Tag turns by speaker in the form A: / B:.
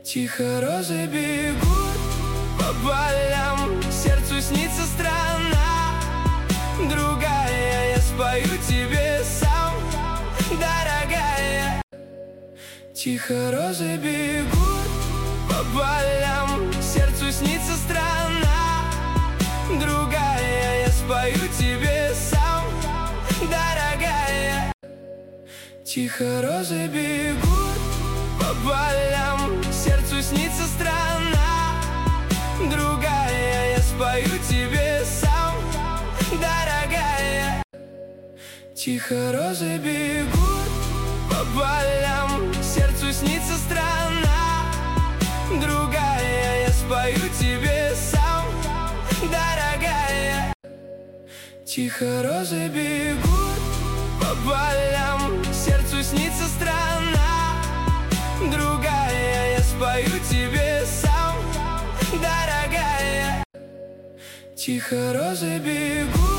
A: Тихо розы бегут по полям, сердцу снится страна другая. Я спою тебе сам, дорогая. Тихо розы бегут по полям, сердцу снится страна другая. Я спою тебе сам, дорогая. Тихо розы бегут по полям, сердцу снится страна другая. Я спою тебе сам, дорогая. Тихо розы бегут по полям, сердцу снится страна другая. Я спою тебе сам, дорогая. Тихо розы бегут по полям, сердцу снится страна другая. Я спою тебе сам, дорогая. Тихо розы бегут